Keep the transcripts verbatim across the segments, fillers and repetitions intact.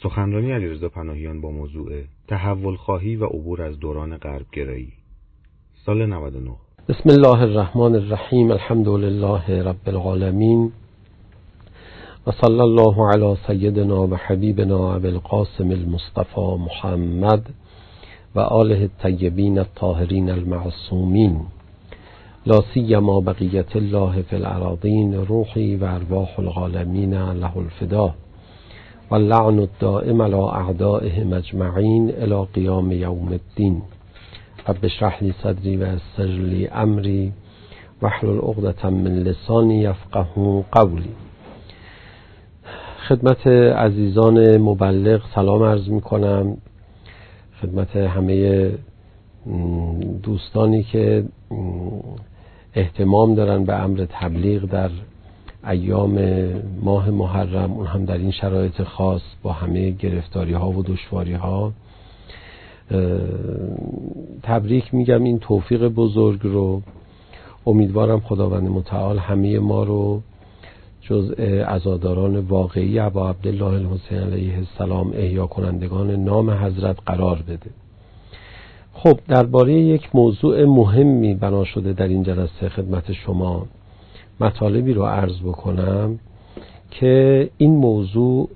سخنرانی علیرضا پناهیان با موضوع تحول خواهی و عبور از دوران غرب گرایی، سال نود و نه. بسم الله الرحمن الرحیم. الحمد لله رب العالمین و صلی الله علی سیدنا و حبیبنا ابی القاسم المصطفى محمد و آله الطیبین الطاهرین المعصومین، لا سیما بقیت الله فی الارضین، روحی و ارواح العالمین له الفدا و اللعن الدائم علی اعدائهم اجمعین الی قیام یوم الدین. رب اشرح لی صدری و یسر لی امری واحلل عقدة من لسانی یفقهوا قولی. خدمت عزیزان مبلغ سلام عرض می کنم، خدمت همه دوستانی که اهتمام دارن به امر تبلیغ در ایام ماه محرم، اون هم در این شرایط خاص با همه گرفتاری ها و دشواری ها. تبریک میگم این توفیق بزرگ رو. امیدوارم خداوند متعال همه ما رو جزء عزاداران واقعی ابا عبدالله الحسین علیه السلام، احیا کنندگان نام حضرت قرار بده. خب درباره یک موضوع مهمی بنا شده در این جلسه خدمت شما مطالبی رو عرض بکنم که این موضوع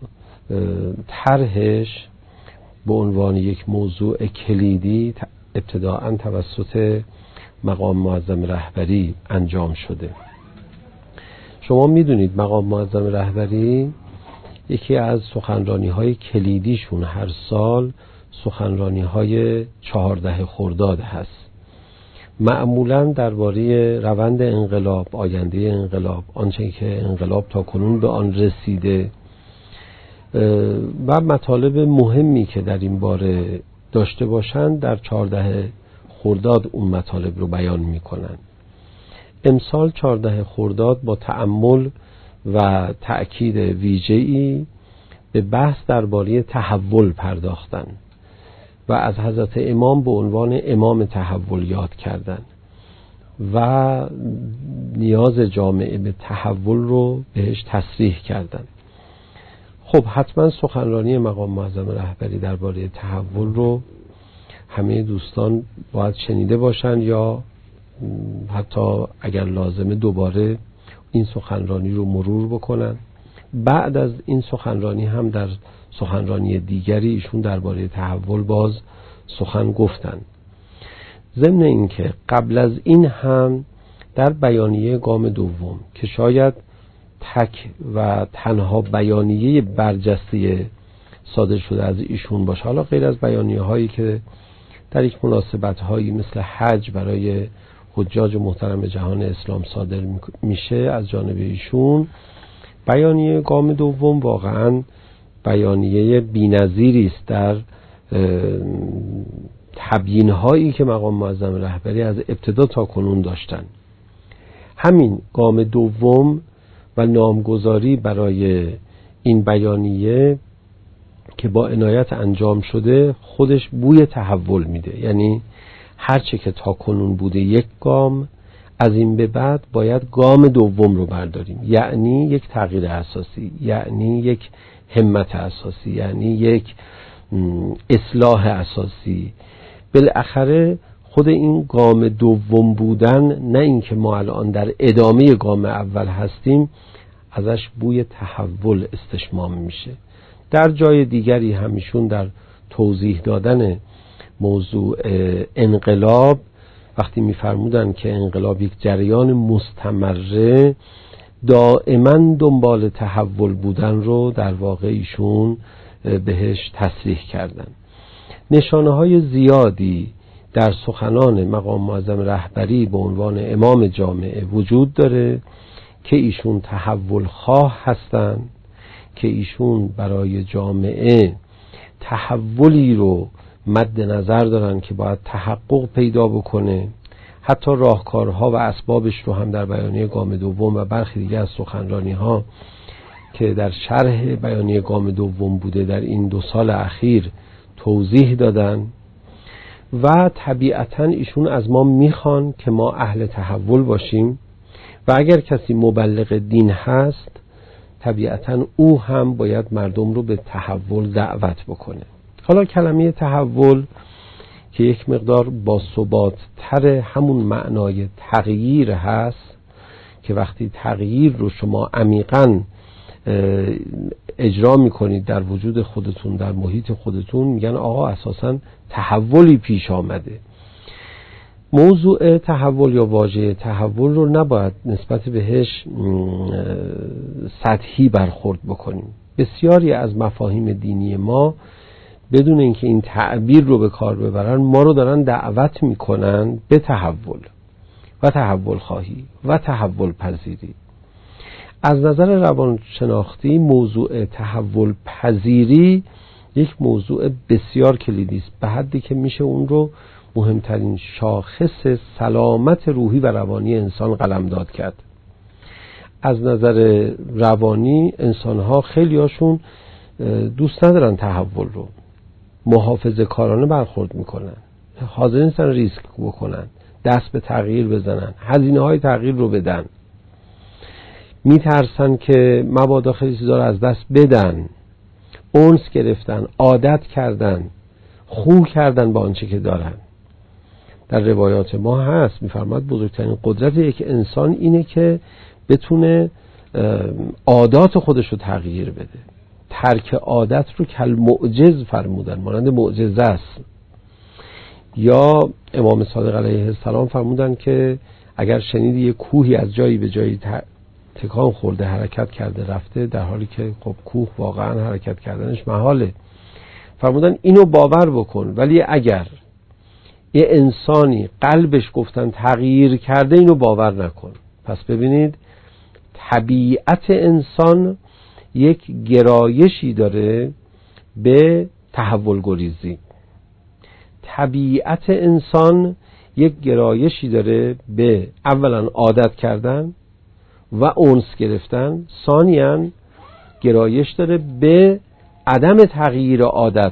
طرحش به عنوان یک موضوع کلیدی ابتداءً توسط مقام معظم رهبری انجام شده. شما میدونید مقام معظم رهبری یکی از سخنرانی‌های کلیدیشون هر سال سخنرانی‌های چهارده خرداد هست. معمولاً درباره روند انقلاب، آینده انقلاب، آنچه که انقلاب تا کنون به آن رسیده و مطالب مهمی که در این باره داشته باشند در چهارده خرداد اون مطالب رو بیان میکنن. امسال چهارده خرداد با تأمل و تأکید ویژه‌ای به بحث درباره تحول پرداختن و از حضرت امام به عنوان امام تحول یاد کردن و نیاز جامعه به تحول رو بهش تصریح کردن. خب حتما سخنرانی مقام معظم رهبری درباره تحول رو همه دوستان باید شنیده باشن یا حتی اگر لازمه دوباره این سخنرانی رو مرور بکنن. بعد از این سخنرانی هم در سخنرانی دیگری ایشون درباره تحول باز سخن گفتن. ضمن اینکه قبل از این هم در بیانیه گام دوم که شاید تک و تنها بیانیه برجسته صادر شده از ایشون باشه، حالا غیر از بیانیه هایی که در یک مناسبت هایی مثل حج برای حجاج محترم جهان اسلام صادر میشه از جانب ایشون، بیانیه گام دوم واقعا بیانیه بی‌نظیری است در تبیین هایی که مقام معظم رهبری از ابتدا تا کنون داشتن. همین گام دوم و نامگذاری برای این بیانیه که با عنایت انجام شده خودش بوی تحول میده. یعنی هرچه که تا کنون بوده یک گام، از این به بعد باید گام دوم رو برداریم، یعنی یک تغییر اساسی، یعنی یک همت اساسی، یعنی یک اصلاح اساسی. بالاخره خود این گام دوم بودن، نه اینکه ما الان در ادامه گام اول هستیم، ازش بوی تحول استشمام میشه. در جای دیگری همیشون در توضیح دادن موضوع انقلاب وقتی میفرمودن که انقلاب یک جریان مستمره، دائما دنبال تحول بودن رو در واقع ایشون بهش تصریح کردن. نشانه های زیادی در سخنان مقام معظم رهبری به عنوان امام جامعه وجود داره که ایشون تحول خواه هستن، که ایشون برای جامعه تحولی رو مد نظر دارن که باید تحقق پیدا بکنه. حتی راهکارها و اسبابش رو هم در بیانیه گام دوم و برخی دیگه از سخنرانی ها که در شرح بیانیه گام دوم بوده در این دو سال اخیر توضیح دادن. و طبیعتاً ایشون از ما میخوان که ما اهل تحول باشیم و اگر کسی مبلغ دین هست طبیعتاً او هم باید مردم رو به تحول دعوت بکنه. حالا کلمه تحول که یک مقدار با ثبات تر همون معنای تغییر هست که وقتی تغییر رو شما عمیقاً اجرا میکنید در وجود خودتون، در محیط خودتون، میگن آقا اساساً تحولی پیش آمده. موضوع تحول یا واژه تحول رو نباید نسبت بهش سطحی برخورد بکنیم. بسیاری از مفاهیم دینی ما بدون اینکه این تعبیر رو به کار ببرن ما رو دارن دعوت میکنن به تحول و تحول خواهی و تحول پذیری. از نظر روانشناختی موضوع تحول پذیری یک موضوع بسیار کلیدی است، به حدی که میشه اون رو مهمترین شاخص سلامت روحی و روانی انسان قلمداد کرد. از نظر روانی انسان‌ها خیلی هاشون دوست ندارن تحول رو، محافظه کارانه برخورد میکنن، حاضر نیستن ریسک بکنن، دست به تغییر بزنن، هزینه های تغییر رو بدن، میترسن که مبادا خیلی چیزا رو از دست بدن، اونس گرفتن، عادت کردن، خو کردن با آنچه که دارن. در روایات ما هست میفرماد بزرگترین قدرت یک انسان اینه که بتونه عادات خودش رو تغییر بده. ترک عادت رو کل معجز فرمودن، مانند معجزه است. یا امام صادق علیه السلام فرمودن که اگر شنیدی یک کوهی از جایی به جایی تکان خورده، حرکت کرده، رفته، در حالی که خب کوه واقعا حرکت کردنش محاله، فرمودن اینو باور بکن، ولی اگر یه انسانی قلبش گفتن تغییر کرده اینو باور نکن. پس ببینید طبیعت انسان یک گرایشی داره به تحول گریزی، طبیعت انسان یک گرایشی داره به اولا عادت کردن و اونس گرفتن، ثانیاً گرایش داره به عدم تغییر عادت،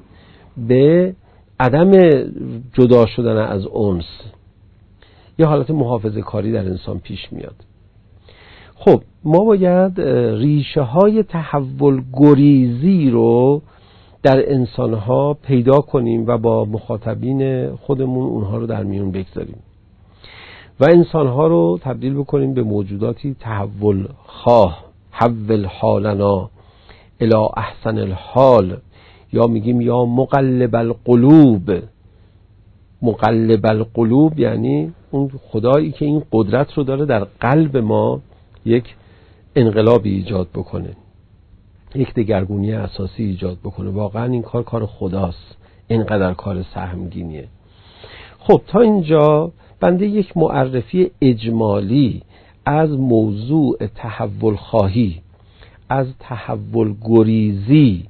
به عدم جدا شدن از اونس. یه حالت محافظه کاری در انسان پیش میاد. خب ما باید ریشه های تحول گریزی رو در انسانها پیدا کنیم و با مخاطبین خودمون اونها رو در میون بگذاریم و انسانها رو تبدیل بکنیم به موجوداتی تحول خواه. حول حالنا الی احسن الحال، یا میگیم یا مقلب القلوب. مقلب القلوب یعنی اون خدایی که این قدرت رو داره در قلب ما یک انقلابی ایجاد بکنه، یک دگرگونی اساسی ایجاد بکنه. واقعا این کار کار خداست، اینقدر کار سهمگینیه. خب تا اینجا بنده یک معرفی اجمالی از موضوع تحول خواهی، از تحول گریزی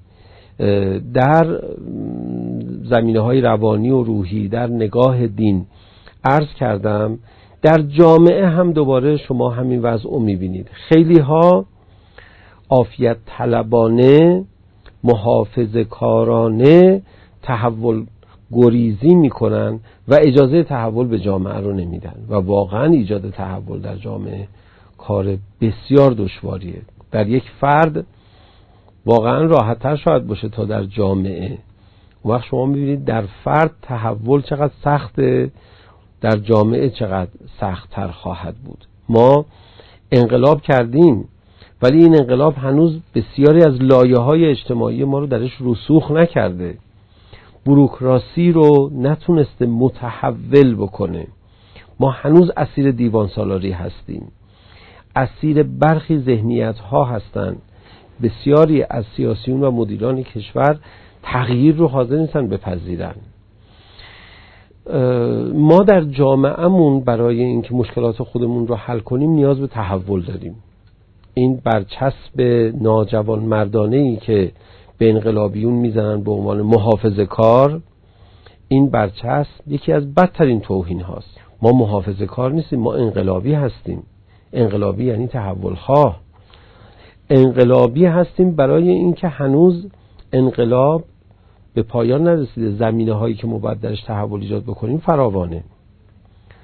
در زمینه‌های روانی و روحی، در نگاه دین عرض کردم. در جامعه هم دوباره شما همین وضع رو می‌بینید. خیلی ها عافیت طلبانه، محافظه کارانه تحول گریزی میکنن و اجازه تحول به جامعه رو نمیدن و واقعا ایجاد تحول در جامعه کار بسیار دشواریه. در یک فرد واقعا راحت‌تر شاید باشه تا در جامعه. اون وقت شما میبینید در فرد تحول چقدر سخته، در جامعه چقدر سخت‌تر خواهد بود. ما انقلاب کردیم ولی این انقلاب هنوز بسیاری از لایه‌های اجتماعی ما رو درش رسوخ نکرده، بوروکراسی رو نتونسته متحول بکنه. ما هنوز اسیر دیوان سالاری هستیم، اسیر برخی ذهنیت ها هستن. بسیاری از سیاسیون و مدیران کشور تغییر رو حاضر نیستن بپذیرن. ما در جامعهمون برای اینکه مشکلات خودمون رو حل کنیم نیاز به تحول داریم. این برچسب ناجوان مردانه‌ای که به انقلابیون میزنن به عنوان محافظه کار، این برچسب یکی از بدترین توهین هاست. ما محافظه کار نیستیم، ما انقلابی هستیم. انقلابی یعنی تحول خواه. انقلابی هستیم برای اینکه هنوز انقلاب به پایان نرسیده. زمینه هایی که ما باید درش تحول ایجاد بکنیم فراوانه.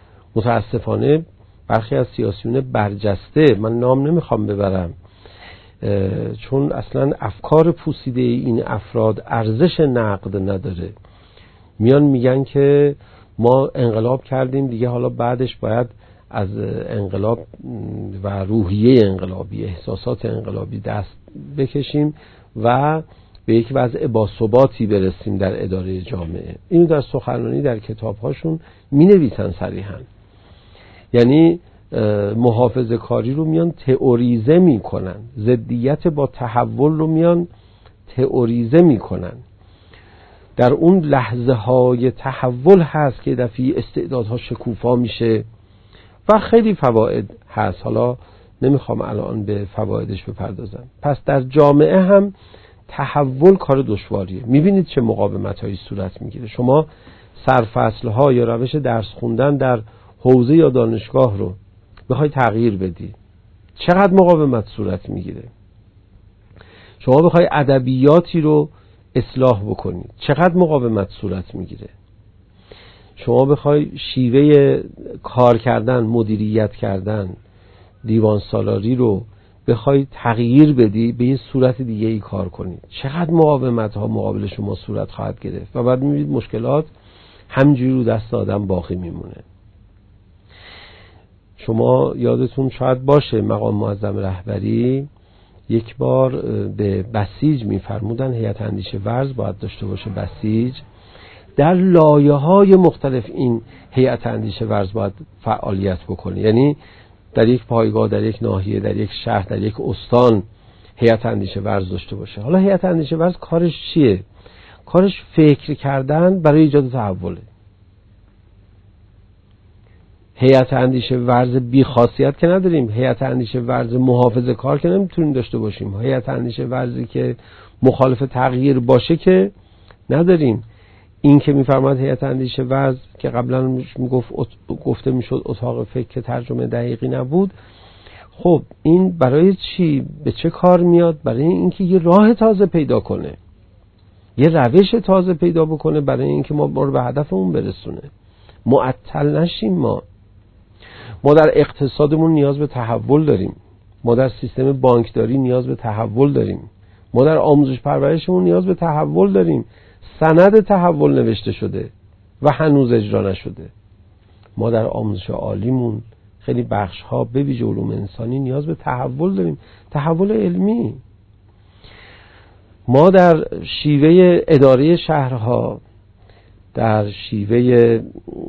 متاسفانه برخی از سیاسیون برجسته، من نام نمیخوام ببرم، چون اصلا افکار پوسیده این افراد ارزش نقد نداره. میان میگن که ما انقلاب کردیم دیگه، حالا بعدش باید از انقلاب و روحیه انقلابی، احساسات انقلابی دست بکشیم و به یک وضع باثباتی برسیم در اداره جامعه. اینو در سخنرانی در کتابهاشون می نویسن صریحاً. یعنی محافظه کاری رو میان تئوریزه می کنن، ضدیت با تحول رو میان تئوریزه می کنن. در اون لحظه های تحول هست که دفعی استعدادها شکوفا میشه و خیلی فواید هست. حالا نمیخوام الان به فوایدش بپردازم. پس در جامعه هم تحول کار دشواریه. میبینید چه مقاومت هایی صورت میگیره. شما سرفصل ها یا روش درس خوندن در حوزه یا دانشگاه رو بخوای تغییر بدی، چقدر مقاومت صورت میگیره. شما بخوای ادبیاتی رو اصلاح بکنید، چقدر مقاومت صورت میگیره. شما بخوای شیوه کار کردن، مدیریت کردن، دیوان سالاری رو بخوای تغییر بدی، به یه صورت دیگه ای کار کنید، چقدر مقاومت ها مقابل شما صورت خواهد گرفت و بعد میبینید مشکلات همینجوری رو دست آدم باقی میمونه. شما یادتون شاید باشه مقام معظم رهبری یک بار به بسیج میفرمودن هیئت اندیشه ورز باید داشته باشه. بسیج در لایه‌های مختلف این هیئت اندیشه ورز باید فعالیت بکنه. یعنی در یک پایگاه، در یک ناحیه، در یک شهر، در یک استان هیئت اندیشه ورز داشته باشه. حالا هیئت اندیشه ورز کارش چیه؟ کارش فکر کردن برای ایجاد تحوله. هیئت اندیشه ورز بی خاصیت که نداریم. هیئت اندیشه ورز محافظه کار که نمیتونیم داشته باشیم. هیئت اندیشه ورزی که مخالف تغییر باشه که نداریم. این که میفرماد هیئت اندیشه ورز که قبلا میگفت گفته میشد اتاق فکر که ترجمه دقیقی نبود، خب این برای چی؟ به چه کار میاد؟ برای اینکه یه راه تازه پیدا کنه، یه روش تازه پیدا بکنه برای اینکه ما ما رو به هدفمون برسونه، معطل نشیم. ما ما در اقتصادمون نیاز به تحول داریم، ما در سیستم بانکداری نیاز به تحول داریم، ما در آموزش پرورشمون نیاز به تحول داریم. سند تحول نوشته شده و هنوز اجرا نشده. ما در آموزش عالیمون خیلی بخش ها به ویژه علوم انسانی نیاز به تحول داریم، تحول علمی. ما در شیوه اداره شهرها، در شیوه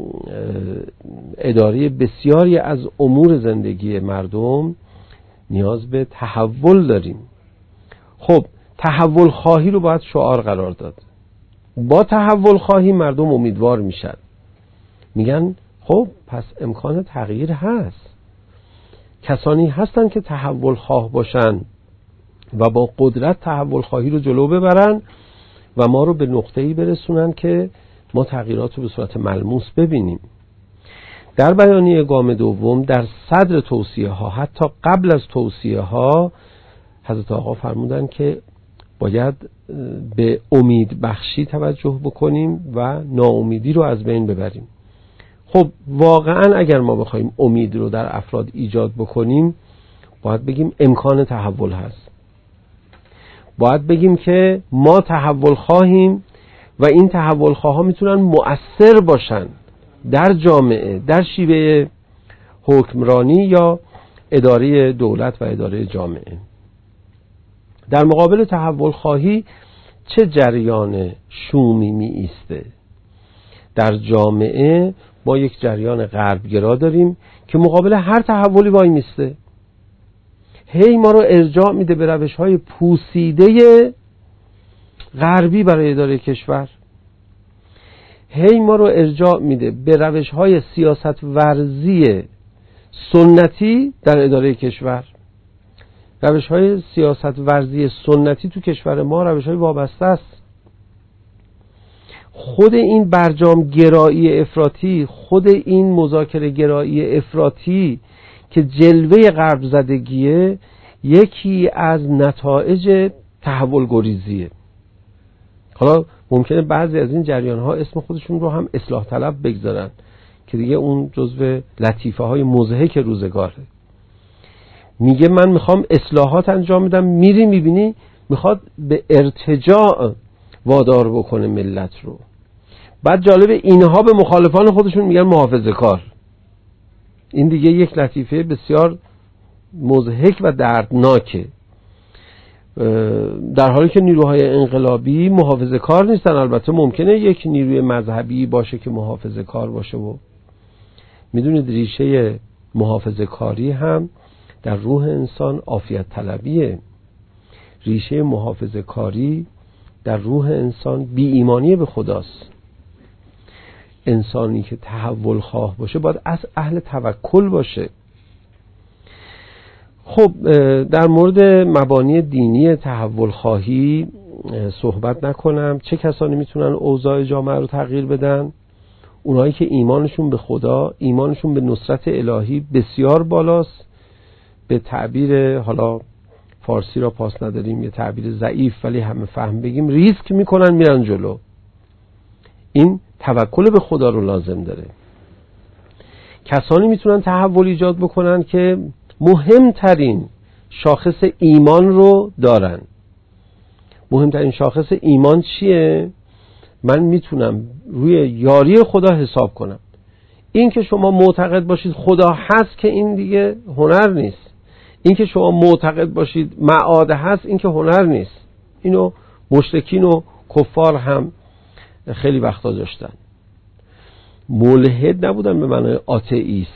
اداره بسیاری از امور زندگی مردم نیاز به تحول داریم. خب تحول خواهی رو باید شعار قرار داد. با تحول خواهی مردم امیدوار میشن، میگن خب پس امکان تغییر هست. کسانی هستن که تحول خواه باشن و با قدرت تحول خواهی رو جلو ببرن و ما رو به نقطه‌ای برسونن که ما تغییرات رو به صورت ملموس ببینیم. در بیانیه گام دوم در صدر توصیه ها، حتی قبل از توصیه ها، حضرت آقا فرمودن که باید به امید بخشی توجه بکنیم و ناامیدی رو از بین ببریم. خب واقعا اگر ما بخوایم امید رو در افراد ایجاد بکنیم، باید بگیم امکان تحول هست. باید بگیم که ما تحول خواهیم و این تحول خواها میتونن مؤثر باشن در جامعه، در شیوه حکمرانی یا اداره دولت و اداره جامعه. در مقابل تحول خواهی چه جریان شومی می ایسته؟ در جامعه ما یک جریان غربگرا داریم که مقابل هر تحولی وای میسته. هی ما رو ارجاع میده به روش‌های پوسیده غربی برای اداره کشور. هی ما رو ارجاع میده به روش‌های سیاست ورزی سنتی در اداره کشور. روش‌های سیاست ورزی سنتی تو کشور ما روش‌های وابسته است. خود این برجام گرایی افراطی، خود این مذاکره گرایی افراطی که جلوه غرب زدگیه، یکی از نتایج تحول گریزیه. حالا ممکنه بعضی از این جریان‌ها اسم خودشون رو هم اصلاح طلب بگذارن که دیگه اون جزو لطیفه های مضحک روزگاره. میگه من میخوام اصلاحات انجام بدم، میری میبینی میخواد به ارتجاع وادار بکنه ملت رو. بعد جالبه اینها به مخالفان خودشون میگن محافظه کار. این دیگه یک لطیفه بسیار مضحک و دردناکه، در حالی که نیروهای انقلابی محافظه کار نیستن. البته ممکنه یک نیروی مذهبی باشه که محافظه کار باشه و میدونید ریشه محافظه کاری هم در روح انسان عافیت طلبیه. ریشه محافظه کاری در روح انسان بی ایمانی به خداست. انسانی که تحول خواه باشه باید از اهل توکل باشه. خب در مورد مبانی دینی تحول خواهی صحبت نکنم. چه کسانی میتونن اوضاع جامعه رو تغییر بدن؟ اونایی که ایمانشون به خدا، ایمانشون به نصرت الهی بسیار بالاست. به تعبیر حالا فارسی را پاس نداریم، یه تعبیر ضعیف ولی همه فهم بگیم، ریسک میکنن میرن جلو. این توکل به خدا رو لازم داره. کسانی میتونن تحول ایجاد بکنن که مهمترین شاخص ایمان رو دارن. مهمترین شاخص ایمان چیه؟ من میتونم روی یاری خدا حساب کنم. این که شما معتقد باشید خدا هست که این دیگه هنر نیست. این که شما معتقد باشید معاد هست این که هنر نیست. اینو مشرکین و کفار هم خیلی وقتا داشتن. ملحد نبودن به معنی آتئیست.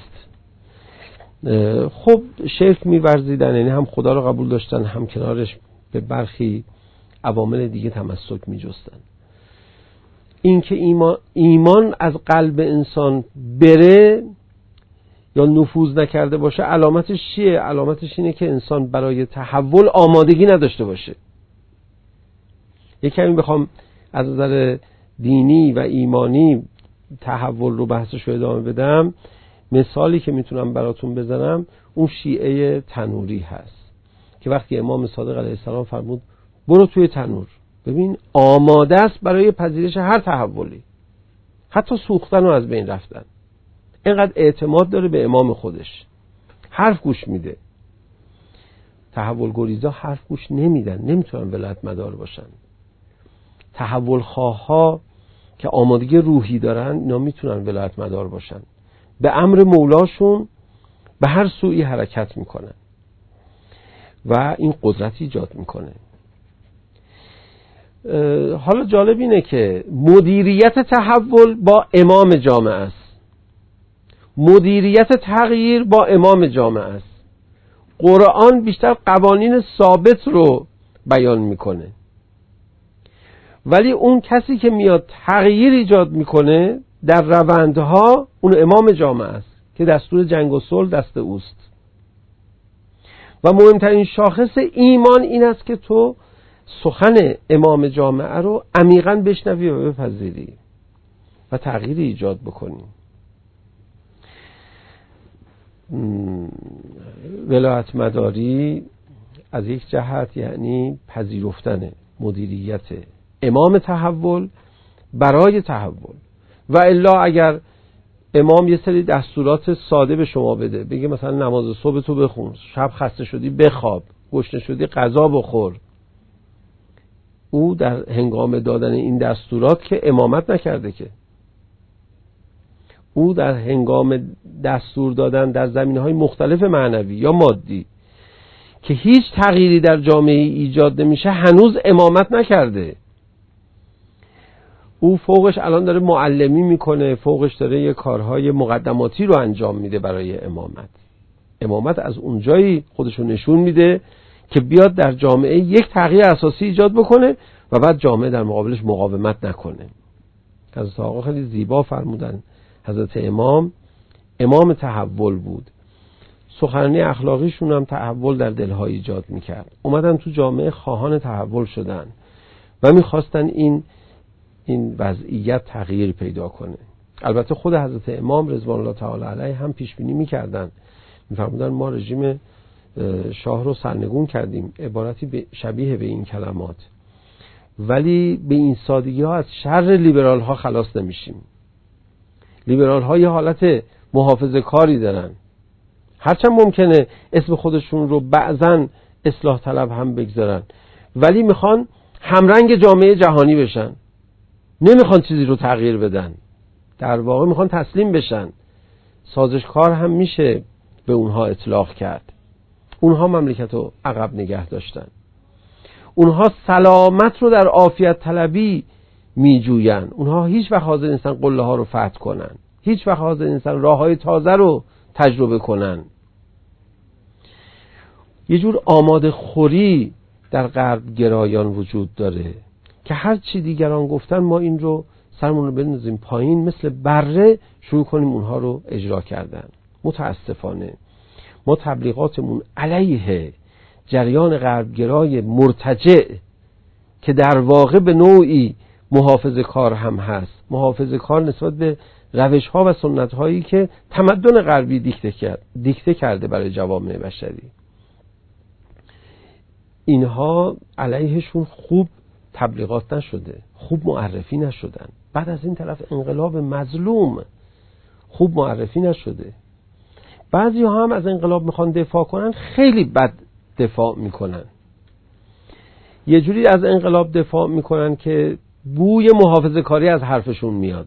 خب شرک می‌ورزیدن، یعنی هم خدا رو قبول داشتن هم کنارش به برخی عوامل دیگه تمسک می‌جستن. این که ایمان, ایمان از قلب انسان بره یا نفوذ نکرده باشه علامتش چیه؟ علامتش اینه که انسان برای تحول آمادگی نداشته باشه. یک کمی بخوام از نظر دینی و ایمانی تحول رو بحثش رو ادامه بدم، مثالی که میتونم براتون بزنم اون شیعه تنوری هست که وقتی امام صادق علیه السلام فرمود برو توی تنور، ببین آماده است برای پذیرش هر تحولی، حتی سوختن و از بین رفتن. اینقدر اعتماد داره به امام خودش، حرف گوش میده. تحول گریزا حرف گوش نمیدن، نمیتونن ولایت مدار باشن. تحول خواه ها که آمادگی روحی دارن اینا میتونن ولایت مدار باشن. به امر مولاشون به هر سوی حرکت میکنن و این قدرت ایجاد میکنه. حالا جالب اینه که مدیریت تحول با امام جامعه است، مدیریت تغییر با امام جامعه است. قرآن بیشتر قوانین ثابت رو بیان میکنه، ولی اون کسی که میاد تغییر ایجاد میکنه در روندها اون امام جامعه است که دستور جنگ و صلح دست اوست. و مهمترین شاخص ایمان این است که تو سخن امام جامعه رو عمیقاً بشنوی و بپذیری و تغییر ایجاد بکنی. ولایت مداری از یک جهت یعنی پذیرفتن مدیریت امام تحول برای تحول. و الا اگر امام یه سری دستورات ساده به شما بده، بگه مثلا نماز صبح تو بخون، شب خسته شدی بخواب، گشنه شدی غذا بخور، او در هنگام دادن این دستورات که امامت نکرده، که او در هنگام دستور دادن در زمینه‌های مختلف معنوی یا مادی که هیچ تغییری در جامعه ایجاد نمیشه هنوز امامت نکرده. او فوقش الان داره معلمی میکنه، فوقش داره یه کارهای مقدماتی رو انجام میده برای امامت. امامت از اونجایی خودشو نشون میده که بیاد در جامعه یک تغییر اساسی ایجاد بکنه و بعد جامعه در مقابلش مقاومت نکنه. حضرت آقا خیلی زیبا فرمودن، حضرت امام امام تحول بود. سخنرانی اخلاقیشون هم تحول در دلها ایجاد میکرد. اومدن تو جامعه خواهان تحول شدن و میخواستن این این وضعیت تغییر پیدا کنه. البته خود حضرت امام رضوان الله تعالی علیه هم پیش بینی میکردن، میفرمودن ما رژیم شاه رو سرنگون کردیم، عبارتی شبیه به این کلمات، ولی به این سادگی ها از شر لیبرال ها خلاص نمیشیم. لیبرال ها یه حالت محافظه کاری دارن، هرچند ممکنه اسم خودشون رو بعضن اصلاح طلب هم بگذارن، ولی میخوان همرنگ جامعه جهانی بشن، نمیخوان چیزی رو تغییر بدن، در واقع میخوان تسلیم بشن. سازشکار هم میشه به اونها اطلاق کرد. اونها مملکت رو عقب نگه داشتن، اونها سلامت رو در عافیت طلبی میجوین، اونها هیچ وقت حاضر نیستن قله ها رو فتح کنن، هیچ وقت حاضر نیستن راه های تازه رو تجربه کنن. یه جور آماده خوری در غرب گرایان وجود داره که هر چی دیگران گفتن ما این رو سرمون رو بندازیم پایین، مثل بره شروع کنیم اونها رو اجرا کردن. متاسفانه ما تبلیغاتمون علیه جریان غربگرای مرتجع که در واقع به نوعی محافظه کار هم هست، محافظه کار نسبت به روش ها و سنت هایی که تمدن غربی دیکته کرد دیکته کرده برای جوامع بشری، اینها علیهشون خوب تبلیغات نشده، خوب معرفی نشدن. بعد از این طرف انقلاب مظلوم خوب معرفی نشده. بعضی ها هم از انقلاب میخوان دفاع کنن، خیلی بد دفاع میکنن. یه جوری از انقلاب دفاع میکنن که بوی محافظه کاری از حرفشون میاد،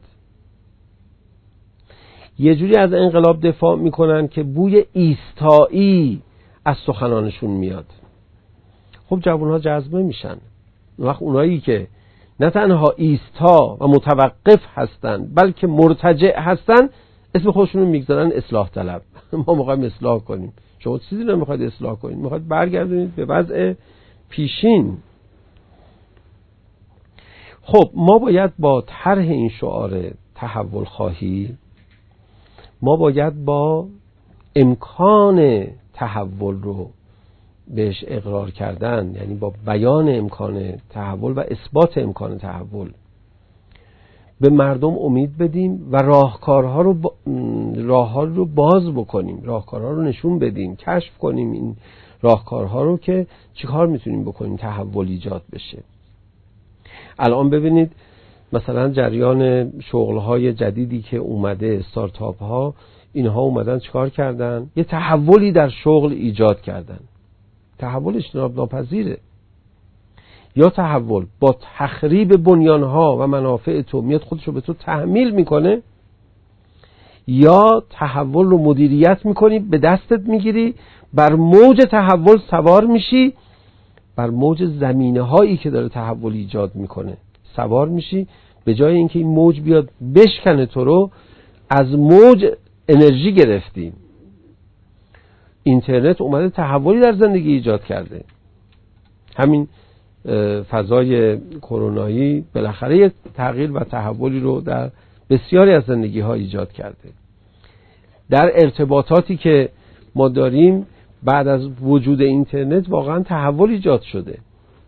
یه جوری از انقلاب دفاع میکنن که بوی ایستایی از سخنانشون میاد. خب جوانها جذبه میشن. وقت اونایی که نه تنها ایستا و متوقف هستن بلکه مرتجع هستن، اسم خودشون رو میگذارن اصلاح طلب. ما میخوایم اصلاح کنیم. شما چیزی رو میخواید اصلاح کنید، میخواید برگردونید به وضع پیشین. خب ما باید با طرح این شعار تحول خواهی، ما باید با امکان تحول رو بهش اقرار کردن، یعنی با بیان امکان تحول و اثبات امکان تحول به مردم امید بدیم و راهکارها رو با... راهها رو باز بکنیم، راهکارها رو نشون بدیم، کشف کنیم این راهکارها رو که چیکار میتونیم بکنیم تحول ایجاد بشه. الان ببینید مثلا جریان شغل‌های جدیدی که اومده، استارتاپ ها، اینها اومدن چیکار کردن؟ یه تحولی در شغل ایجاد کردن. تحول اجتناب ناپذیره. یا تحول با تخریب بنیانها و منافع تو میاد خودشو به تو تحمیل میکنه، یا تحول رو مدیریت میکنی، به دستت میگیری، بر موج تحول سوار میشی، بر موج زمینه هایی که داره تحول ایجاد میکنه سوار میشی، به جای اینکه این موج بیاد بشکنه تو رو، از موج انرژی گرفتیم. اینترنت اومده تحولی در زندگی ایجاد کرده. همین فضای کرونایی بالاخره یک تغییر و تحولی رو در بسیاری از زندگی ها ایجاد کرده. در ارتباطاتی که ما داریم بعد از وجود اینترنت واقعا تحول ایجاد شده.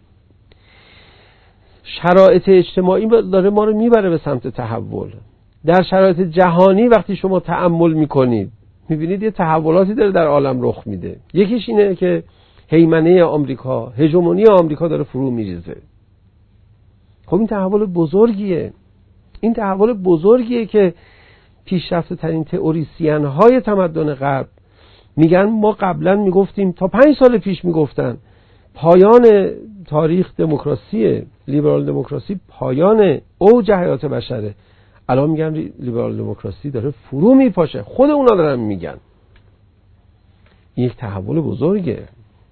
شرایط اجتماعی داره ما رو میبره به سمت تحول. در شرایط جهانی وقتی شما تأمل میکنید میبینید یه تحولاتی داره در عالم رخ میده. یکیش اینه که هیمنه آمریکا، هژمونی آمریکا داره فرو میریزه. خب این تحول بزرگیه. این تحول بزرگیه که پیشرفته ترین تئوریسین های تمدن غرب میگن ما قبلا میگفتیم، تا پنج سال پیش میگفتن پایان تاریخ دموکراسی، لیبرال دموکراسی پایان اوج حیات بشره. الان میگن لیبرال دموکراسی داره فرو میپاشه. خود اونا دارن میگن. این یک تحول بزرگه.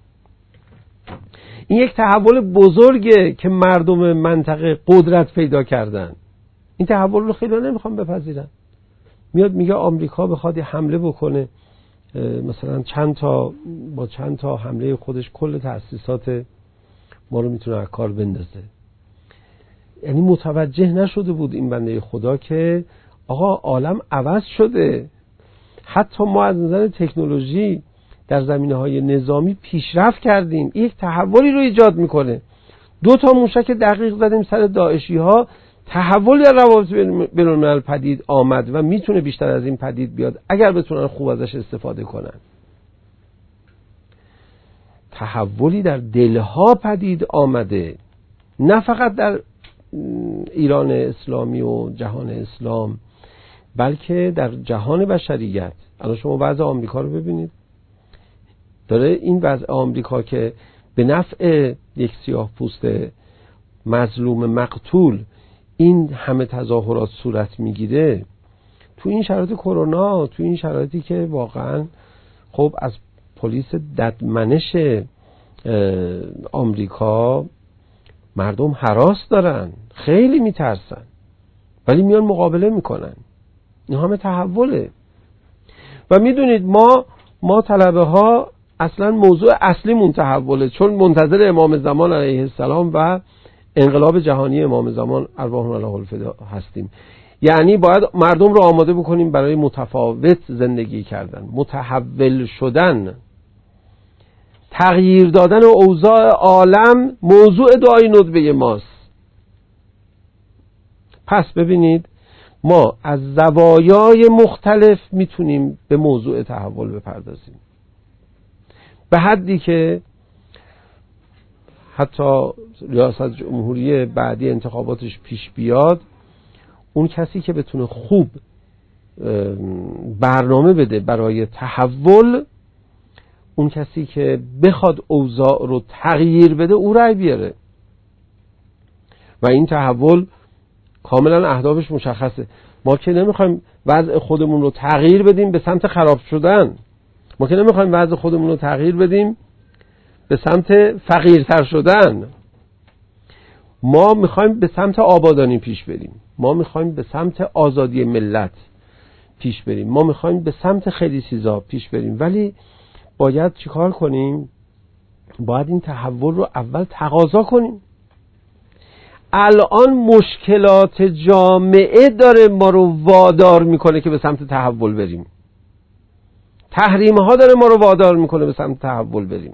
این یک تحول بزرگه که مردم منطقه قدرت پیدا کردن. این تحول رو خیلی نمیخوام بپذیرن. میاد میگه آمریکا بخواد حمله بکنه، مثلا چند تا با چند تا حمله خودش کل تأسیسات ما رو میتونه از کار بندازه. یعنی متوجه نشده بود این بنده خدا که آقا عالم عوض شده. حتی ما از نظر تکنولوژی در زمینه‌های نظامی پیشرفت کردیم. یک تحولی رو ایجاد میکنه. دو تا موشک دقیق زدیم سر داعشی‌ها، تحولی در روابط بین‌الملل پدید آمد و میتونه بیشتر از این پدید بیاد اگر بتونن خوب ازش استفاده کنن. تحولی در دلها پدید آمده، نه فقط در ایران اسلامی و جهان اسلام بلکه در جهان بشریت. الان شما وضع آمریکا رو ببینید. داره این وضع آمریکا که به نفع یک سیاه پوست مظلوم مقتول این همه تظاهرات صورت میگیره، تو این شرایط کرونا، تو این شرایطی که واقعا خب از پلیس ددمنش آمریکا مردم هراس دارن، خیلی میترسن، ولی میان مقابله میکنن. این همه تحوله. و میدونید ما ما طلبه ها اصلا موضوع اصلیمون تحوله، چون منتظر امام زمان علیه السلام و انقلاب جهانی امام زمان ارواحهم الله الفدا هستیم. یعنی باید مردم رو آماده بکنیم برای متفاوت زندگی کردن، متحول شدن، تغییر دادن اوضاع عالم موضوع دعای ندبه ماست. پس ببینید ما از زوایای مختلف میتونیم به موضوع تحول بپردازیم، به حدی که حتی ریاست جمهوری بعدی انتخاباتش پیش بیاد، اون کسی که بتونه خوب برنامه بده برای تحول، اون کسی که بخواد اوضاع رو تغییر بده، او رأی بیاره. و این تحول کاملا اهدافش مشخصه. ما که نمیخوایم وضع خودمون رو تغییر بدیم به سمت خراب شدن، ما که نمیخوایم وضع خودمون رو تغییر بدیم به سمت فقیرتر شدن. ما میخوایم به سمت آبادانی پیش بریم، ما میخوایم به سمت آزادی ملت پیش بریم، ما میخوایم به سمت خیلی چیزا پیش بریم. ولی باید چیکار کنیم؟ باید این تحول رو اول تقاضا کنیم. الان مشکلات جامعه داره ما رو وادار میکنه که به سمت تحول بریم. تحریم ها داره ما رو وادار میکنه به سمت تحول بریم.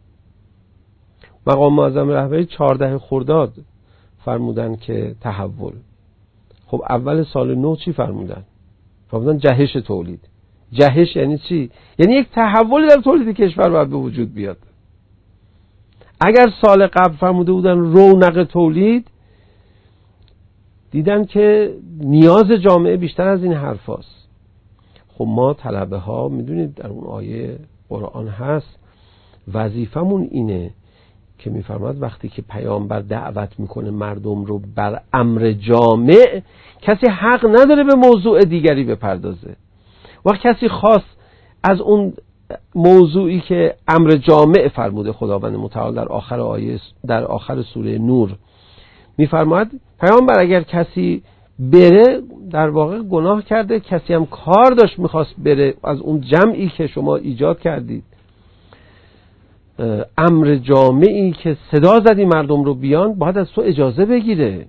مقام معظم رهبری چهارده خرداد فرمودن که تحول. خب اول سال نو چی فرمودن؟ فرمودن جهش تولید. جهش یعنی چی؟ یعنی یک تحولی در تولید کشور باید به وجود بیاد. اگر سال قبل فرموده بودن رونق تولید، دیدن که نیاز جامعه بیشتر از این حرف هست. خب ما طلبه ها میدونید در اون آیه قرآن هست، وظیفمون اینه که میفرماد وقتی که پیامبر دعوت میکنه مردم رو بر امر جامع، کسی حق نداره به موضوع دیگری بپردازه. وقت کسی خواست از اون موضوعی که امر جامع فرموده خداوند متعال در آخر آیه، در آخر سوره نور میفرماد پیامبر اگر کسی بره در واقع گناه کرده، کسی هم کار داشت میخواست بره از اون جمعی که شما ایجاد کردید، امر جامعی که صدا زدی مردم رو بیان، باید از تو اجازه بگیره.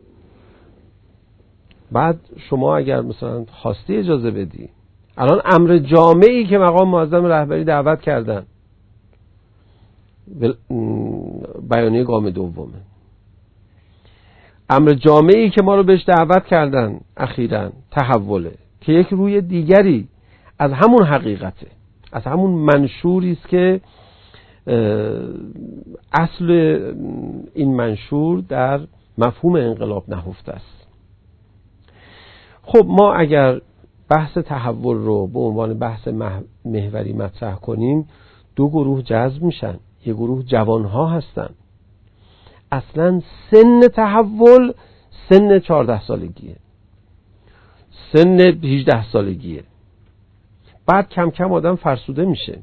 بعد شما اگر مثلا خواستی اجازه بدی. الان امر جامعی که مقام معظم رهبری دعوت کردن، بیانیه گام دومه، امر جامعی که ما رو بهش دعوت کردن اخیراً تحوله، که یک روی دیگری از همون حقیقته، از همون منشوری است که اصل این منشور در مفهوم انقلاب نهفته است. خب ما اگر بحث تحول رو به عنوان بحث محوری مطرح کنیم، دو گروه جذب میشن. یک گروه جوانها هستن. اصلا سن تحول سن چهارده سالگیه، سن هجده سالگیه. بعد کم کم آدم فرسوده میشه.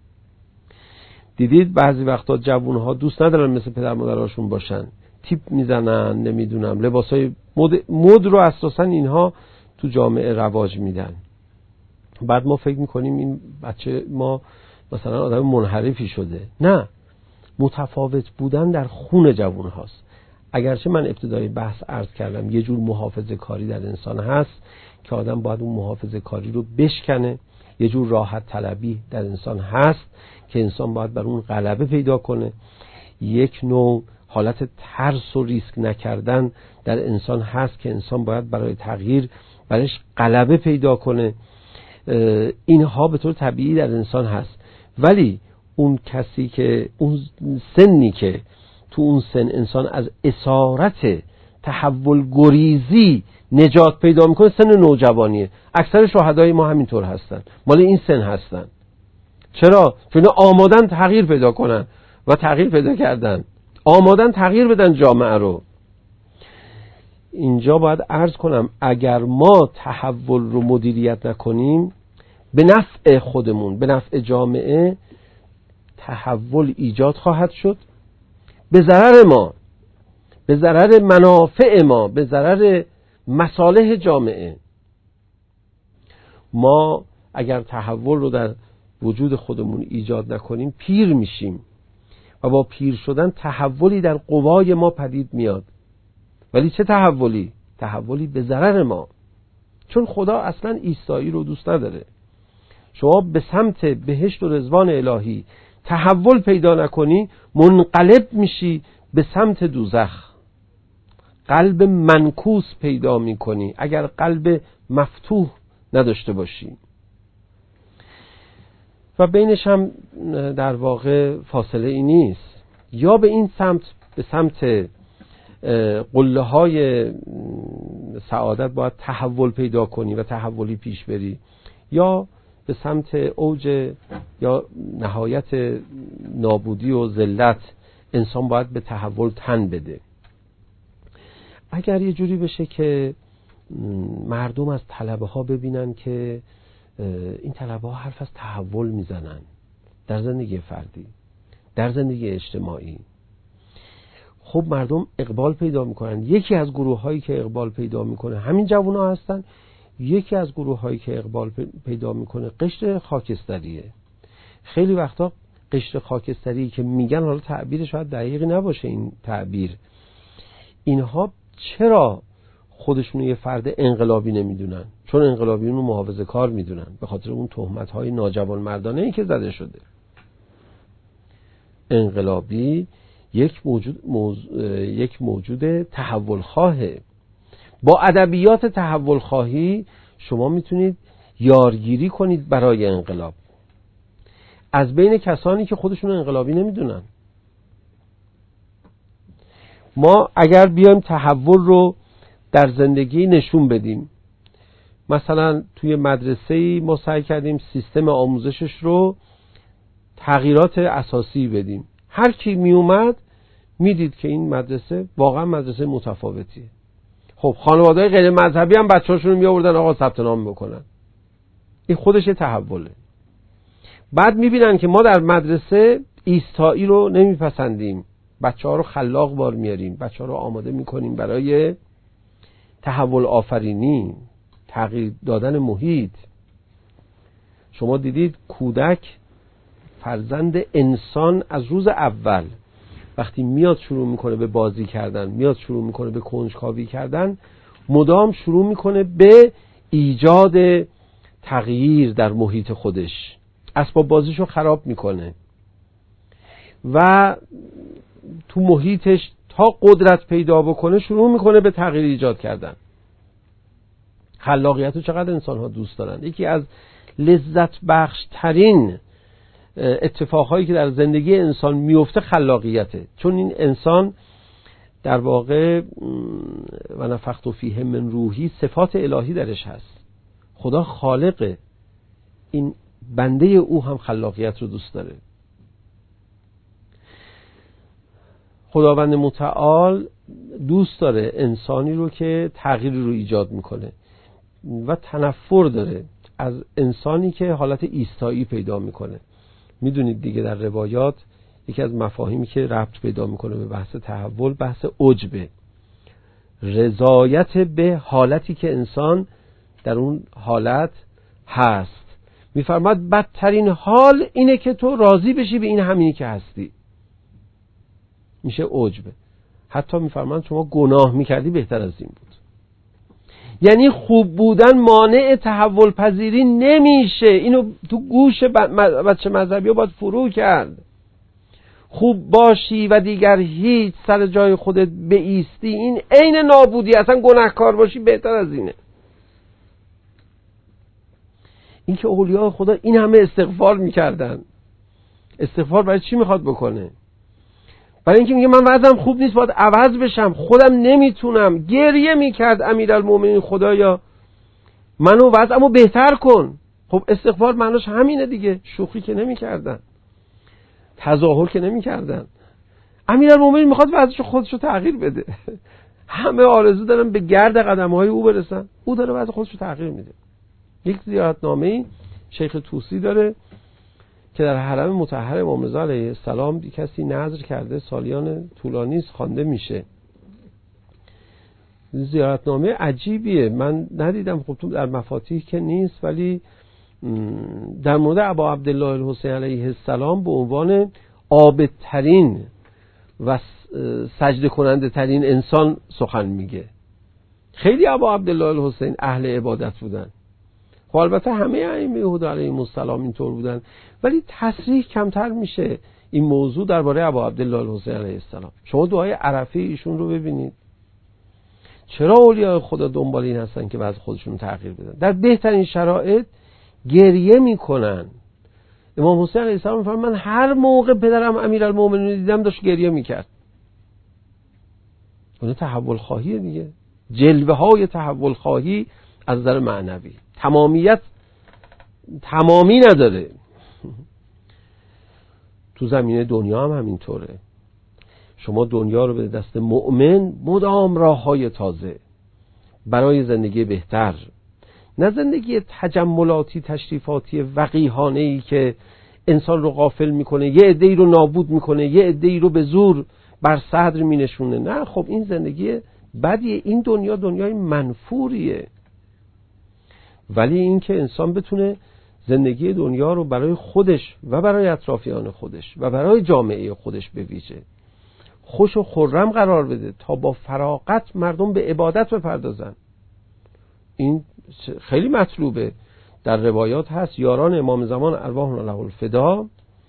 دیدید بعضی وقتا جوانها دوست ندارن مثل پدر مادراشون باشن، تیپ میزنن، نمیدونم لباسای مد مد رو اساسا اینها تو جامعه رواج میدن. بعد ما فکر میکنیم این بچه ما مثلا آدم منحرفی شده. نه، متفاوت بودن در خون جوان هاست. اگرچه من ابتدای بحث عرض کردم یه جور محافظه کاری در انسان هست که آدم باید اون محافظه کاری رو بشکنه، یه جور راحت طلبی در انسان هست که انسان باید بر اون غلبه پیدا کنه، یک نوع حالت ترس و ریسک نکردن در انسان هست که انسان باید برای تغییر برش غلبه پیدا کنه. اینها به طور طبیعی در انسان هست. ولی اون کسی که اون سنی که تو اون سن انسان از اسارت تحول گریزی نجات پیدا میکنه سن نوجوانیه. اکثر شهدای ما همینطور هستن، مال این سن هستن. چرا؟ چون آمادن تغییر پیدا کنن و تغییر پیدا کردن، آمادن تغییر بدن جامعه رو. اینجا باید عرض کنم اگر ما تحول رو مدیریت نکنیم به نفع خودمون، به نفع جامعه، تحول ایجاد خواهد شد به ضرر ما، به ضرر منافع ما، به ضرر مصالح جامعه. ما اگر تحول رو در وجود خودمون ایجاد نکنیم پیر میشیم و با پیر شدن تحولی در قوای ما پدید میاد. ولی چه تحولی؟ تحولی به ضرر ما، چون خدا اصلا ایستایی رو دوست نداره. شما به سمت بهشت و رضوان الهی تحول پیدا نکنی منقلب میشی به سمت دوزخ. قلب منکوس پیدا میکنی اگر قلب مفتوح نداشته باشی. و بینش هم در واقع فاصله ای نیست، یا به این سمت، به سمت قله های سعادت باید تحول پیدا کنی و تحولی پیش بری، یا به سمت اوج یا نهایت نابودی و ذلت انسان باید به تحول تن بده. اگر یه جوری بشه که مردم از طلبه ها ببینن که این طلبه ها حرف از تحول میزنن در زندگی فردی، در زندگی اجتماعی، خب مردم اقبال پیدا میکنن. یکی از گروه هایی که اقبال پیدا میکنه همین جوان ها هستن. یکی از گروه هایی که اقبال پیدا میکنه قشر خاکستریه. خیلی وقتا قشر خاکستری که میگن، حالا تعبیر شاید دقیقی نباشه این تعبیر، اینها چرا خودشون یه فرد انقلابی نمیدونن؟ چون انقلابیون رو محافظه کار میدونن به خاطر اون تهمت های ناجوان مردانه ای که زده شده. انقلابی یک موجود موز... یک موجود تحول خواهه. با ادبیات تحول خواهی شما میتونید یارگیری کنید برای انقلاب از بین کسانی که خودشون انقلابی نمیدونن. ما اگر بیایم تحول رو در زندگی نشون بدیم، مثلا توی مدرسه‌ای ما سعی کردیم سیستم آموزشش رو تغییرات اساسی بدیم، هر کی می اومد میدید که این مدرسه واقعا مدرسه متفاوتیه. خب خانواده‌های غیر مذهبی هم بچه‌هاشون رو می آوردن آقا ثبت نام بکنن. این خودش یه تحوله. بعد میبینن که ما در مدرسه ایستایی رو نمیپسندیم، بچه‌ها رو خلاق بار میاریم، بچه‌ها رو آماده میکنیم برای تحول آفرینی، تغییر دادن محیط. شما دیدید کودک، فرزند انسان، از روز اول وقتی میاد شروع میکنه به بازی کردن، میاد شروع میکنه به کنجکاوی کردن، مدام شروع میکنه به ایجاد تغییر در محیط خودش، اسباب بازیشو خراب میکنه و تو محیطش تا قدرت پیدا بکنه شروع میکنه به تغییر ایجاد کردن. خلاقیت رو چقدر انسان ها دوست دارن. یکی از لذت بخش ترین اتفاقهایی که در زندگی انسان میفته خلاقیته، چون این انسان در واقع و نفخت فیه من روحی صفات الهی درش هست. خدا خالقه، این بنده او هم خلاقیت رو دوست داره. خداوند متعال دوست داره انسانی رو که تغییری رو ایجاد میکنه و تنفر داره از انسانی که حالت ایستایی پیدا میکنه. میدونید دیگه در روایات یکی از مفاهیمی که ربط پیدا میکنه به بحث تحول بحث عجبه، رضایت به حالتی که انسان در اون حالت هست. میفرماد بدترین حال اینه که تو راضی بشی به این همینی که هستی، میشه عجبه. حتی میفرماد شما گناه میکردی بهتر از این بود. یعنی خوب بودن مانع تحول پذیری نمیشه. اینو تو گوش بچه مذهبی ها باید فرو کرد. خوب باشی و دیگر هیچ سر جای خودت بایستی، این عین نابودی. اصلا گناهکار باشی بهتر از اینه. این که اولیاء خدا این همه استغفار میکردن، استغفار برای چی میخواد بکنه؟ برای اینکه میگه من وضعم خوب نیست، باید عوض بشم، خودم نمیتونم. گریه میکرد امیرالمومنین خدایا منو وضعمو بهتر کن. خب استغفار معناش همینه دیگه، شوخی که نمی کردن، تظاهر که نمی کردن. امیرالمومنین میخواد وضعش خودش رو تغییر بده. همه آرزو دارن به گرد قدم‌های او برسن، او داره وضع خودش رو تغییر میده. یک زیارتنامه‌ای شیخ طوسی داره که در حرم مطهر امام رضا علیه السلام کسی نذر کرده، سالیان طولانی است خوانده میشه. زیارتنامه عجیبیه، من ندیدم، خب تو در مفاتیح که نیست، ولی در مورد ابا عبدالله الحسین علیه السلام به عنوان عابدترین و سجده کننده ترین انسان سخن میگه. خیلی ابا عبدالله الحسین اهل عبادت بودن، خب البته همه ائمه هدا علیهم السلام اینطور بودن، ولی تصریح کمتر میشه این موضوع درباره ابا عبدالله الحسین علیه السلام. شما دعای عرفه ایشون رو ببینید، چرا اولیاء خدا دنبال این هستن که بعد خودشون تغییر بدن؟ در بهترین شرایط گریه میکنن. امام حسین علیه السلام میفرماید من هر موقع پدرم امیرالمومنین دیدم داشت گریه میکرد. اون تحول خواهی دیگه، جلوه های تحول خواهی از نظر معنوی، تمامیت تمامی نداره. تو زمینه دنیا هم همینطوره. شما دنیا رو به دست مؤمن مدام راههای تازه برای زندگی بهتر، نه زندگی تجملاتی تشریفاتی وقیحانه‌ای که انسان رو غافل میکنه، یه عده‌ای رو نابود میکنه، یه عده‌ای رو به زور بر صدر مینشونه. نه خب این زندگی بدیه، این دنیا دنیای منفوریه. ولی این که انسان بتونه زندگی دنیا رو برای خودش و برای اطرافیان خودش و برای جامعه خودش به ویژه خوش و خرم قرار بده تا با فراغت مردم به عبادت بپردازن، این خیلی مطلوبه. در روایات هست یاران امام زمان ارواحنا له الفدا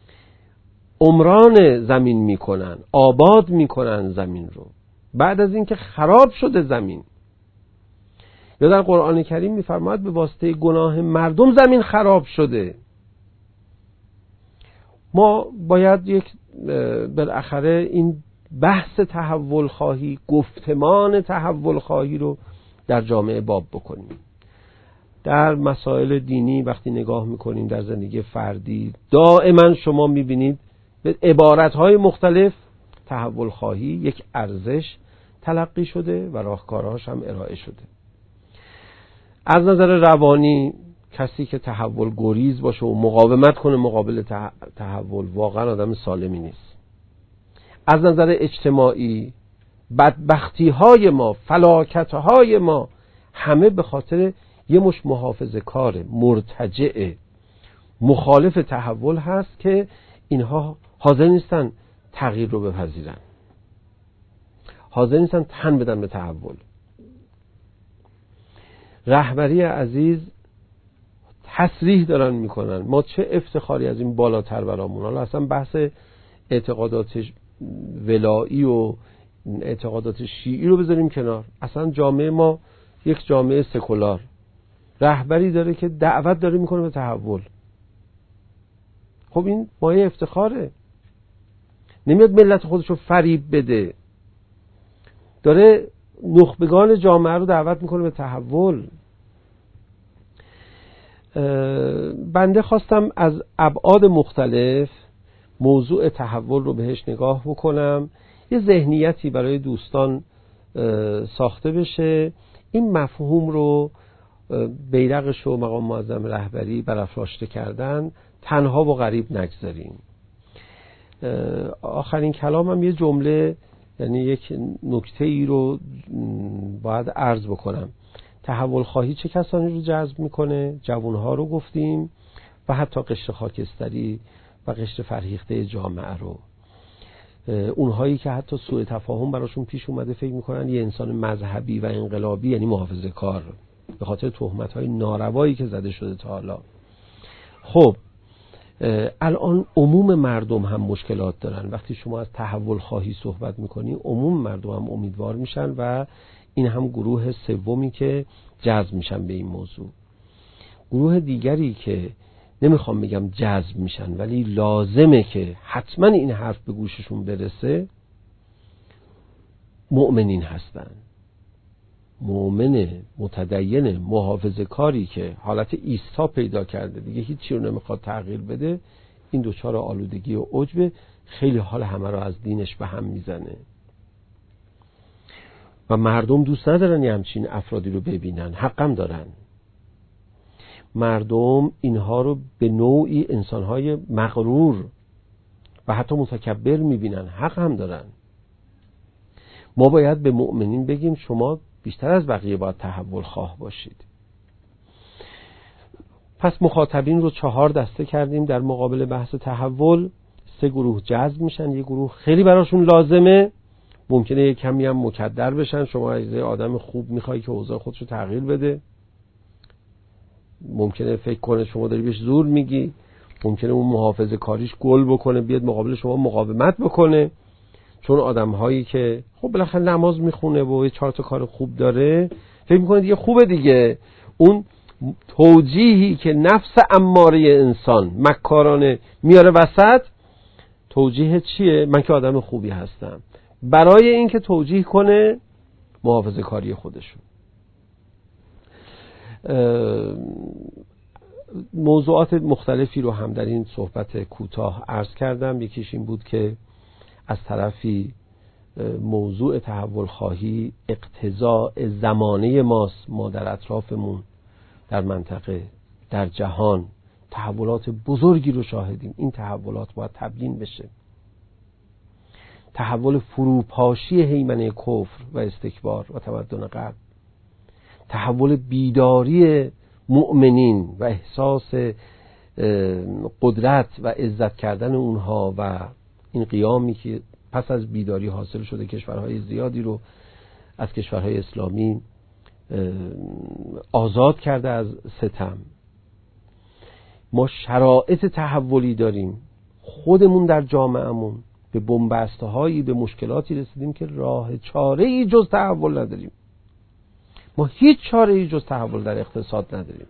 عمران زمین میکنن، آباد میکنن زمین رو بعد از اینکه خراب شده زمین. یا در قرآن کریم میفرماید به واسطه گناه مردم زمین خراب شده. ما باید یک بالاخره این بحث تحول خواهی، گفتمان تحول خواهی رو در جامعه باب بکنیم. در مسائل دینی وقتی نگاه میکنیم در زندگی فردی دائما شما میبینید به عبارتهای مختلف تحول خواهی یک ارزش تلقی شده و راهکارهاش هم ارائه شده. از نظر روانی کسی که تحول گریز باشه و مقاومت کنه مقابل تحول واقعا آدم سالمی نیست. از نظر اجتماعی بدبختی های ما، فلاکت های ما همه به خاطر یه مش محافظه کار مرتجع مخالف تحول هست که اینها حاضر نیستن تغییر رو بپذیرن، حاضر نیستن تن بدن به تحول. رهبری عزیز تصریح دارن میکنن ما چه افتخاری از این بالاتر برامون. حالا اصلا بحث اعتقادات ولایی و اعتقادات شیعی رو بذاریم کنار، اصلا جامعه ما یک جامعه سکولار، رهبری داره که دعوت داره میکنه به تحول. خب این مایه افتخاره، نمیاد ملت خودش رو فریب بده، داره نخبگان جامعه رو دعوت میکنه به تحول. بنده خواستم از ابعاد مختلف موضوع تحول رو بهش نگاه بکنم، یه ذهنیتی برای دوستان ساخته بشه، این مفهوم رو بیرقش و مقام معظم رهبری برافراشته کردن، تنها و غریب نگذاریم. آخرین کلامم یه جمله، یعنی یک نکته ای رو باید عرض بکنم. تحول خواهی چه کسانی رو جذب میکنه؟ جوانها رو گفتیم و حتی قشر خاکستری و قشر فرهیخته جامعه رو، اونهایی که حتی سوء تفاهم براشون پیش اومده فکر میکنن یه انسان مذهبی و انقلابی یعنی محافظه کار به خاطر تهمت‌های ناروایی که زده شده تا حالا. خب الان عموم مردم هم مشکلات دارن. وقتی شما از تحول خواهی صحبت میکنی عموم مردم هم امیدوار میشن و این هم گروه سومی که جذب میشن به این موضوع. گروه دیگری که نمیخوام بگم جذب میشن ولی لازمه که حتما این حرف به گوششون برسه، مؤمنین هستن. مؤمن متدین محافظه کاری که حالت ایستا پیدا کرده، دیگه هیچی رو نمیخواد تغییر بده، این دوچار آلودگی و عجب خیلی حال همه رو از دینش به هم میزنه و مردم دوست ندارن یه همچین افرادی رو ببینن. حقم دارن. مردم اینها رو به نوعی انسانهای مغرور و حتی متکبر میبینن. حق هم دارن. ما باید به مؤمنین بگیم شما بیشتر از بقیه باید تحول خواه باشید. پس مخاطبین رو چهار دسته کردیم در مقابل بحث تحول. سه گروه جذب میشن، یه گروه خیلی براشون لازمه، ممکنه یه کمی هم مکدر بشن. شما از آدم خوب میخوای که اوضاع خودش رو تغییر بده، ممکنه فکر کنه شما داری بهش زور میگی، ممکنه اون محافظه کاریش گل بکنه بیاد مقابل شما مقاومت بکنه، چون آدم هایی که خب بالاخره نماز میخونه و یه چهار تا کار خوب داره فکر میکنه دیگه خوبه دیگه. اون توجیهی که نفس اماره انسان مکارانه میاره وسط، توجیه چیه؟ من که آدم خوبی هستم، برای این که توجیه کنه محافظه کاری خودشون. موضوعات مختلفی رو هم در این صحبت کوتاه عرض کردم. یکیش این بود که از طرفی موضوع تحول خواهی اقتضاء زمانه ماست. ما در اطرافمون، در منطقه، در جهان تحولات بزرگی رو شاهدیم. این تحولات باید تبیین بشه. تحول فروپاشی هیمنه کفر و استکبار و تمدن غرب، تحول بیداری مؤمنین و احساس قدرت و عزت کردن اونها و این قیامی که پس از بیداری حاصل شده کشورهای زیادی رو از کشورهای اسلامی آزاد کرده از ستم. ما شرایط تحولی داریم. خودمون در جامعهمون به بنبستهایی، به مشکلاتی رسیدیم که راه چاره‌ای جز تحول نداریم. ما هیچ چاره‌ای جز تحول در اقتصاد نداریم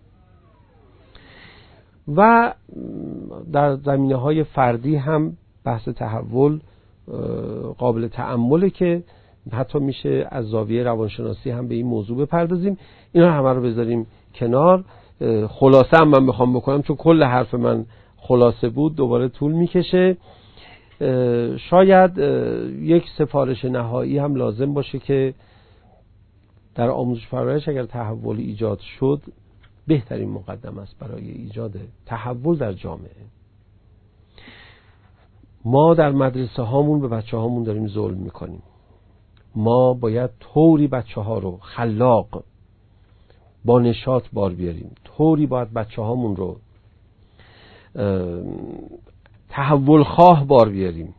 و در زمینه‌های فردی هم بحث تحول قابل تأمله که حتی میشه از زاویه روانشناسی هم به این موضوع بپردازیم. اینا همه رو بذاریم کنار. خلاصه هم من بخوام بکنم، چون کل حرف من خلاصه بود دوباره طول میکشه، شاید یک سفارش نهایی هم لازم باشه که در آموزش پرورش اگر تحول ایجاد شد، بهترین مقدم است برای ایجاد تحول در جامعه. ما در مدرسه هامون به بچه هامون داریم ظلم میکنیم. ما باید طوری بچه ها رو خلاق با نشاط بار بیاریم، طوری باید بچه هامون رو تحول خواه بار بیاریم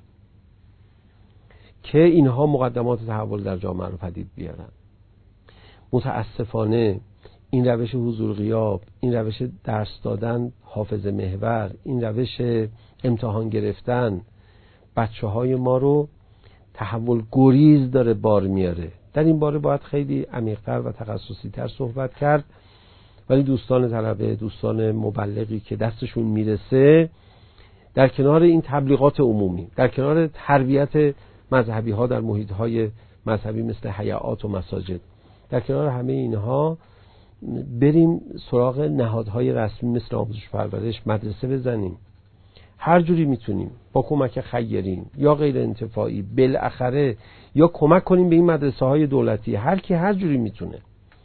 که اینها مقدمات تحول در جامعه رو پدید بیارن. متاسفانه این روش حضور غیاب، این روش درس دادن حافظه محور، این روش امتحان گرفتن بچه های ما رو تحول گریز داره بار میاره. در این باره باید خیلی عمیق‌تر و تخصصی‌تر صحبت کرد، ولی دوستان طلبه، دوستان مبلغی که دستشون میرسه، در کنار این تبلیغات عمومی، در کنار تربیت مذهبی ها در محیط های مذهبی مثل حیات و مساجد، در کنار همه اینها بریم سراغ نهادهای رسمی مثل آموزش پرورش، مدرسه بزنیم. هر جوری میتونیم با کمک خیرین یا غیر انتفاعی، بالاخره یا کمک کنیم به این مدرسه های دولتی، هر کی هر جوری میتونه،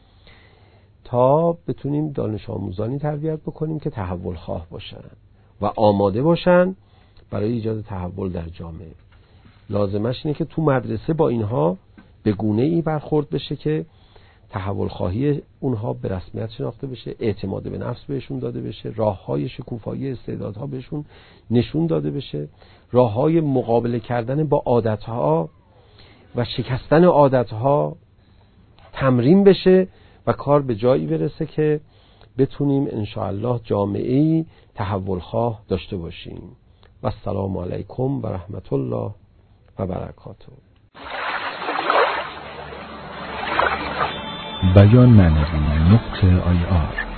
تا بتونیم دانش آموزانی تربیت بکنیم که تحول خواه باشن و آماده باشن برای ایجاد تحول در جامعه. لازمش اینه که تو مدرسه با اینها به گونه‌ای برخورد بشه که تحول خواهی اونها به رسمیت شناخته بشه، اعتماد به نفس بهشون داده بشه، راه‌های شکوفایی استعدادها بهشون نشون داده بشه، راه‌های مقابله کردن با عادتها و شکستن عادتها تمرین بشه و کار به جایی برسه که بتونیم انشاءالله جامعه‌ای تحول خواه داشته باشیم. و السلام علیکم و رحمت الله و برکاته. بیان معنوی نقطه آی آر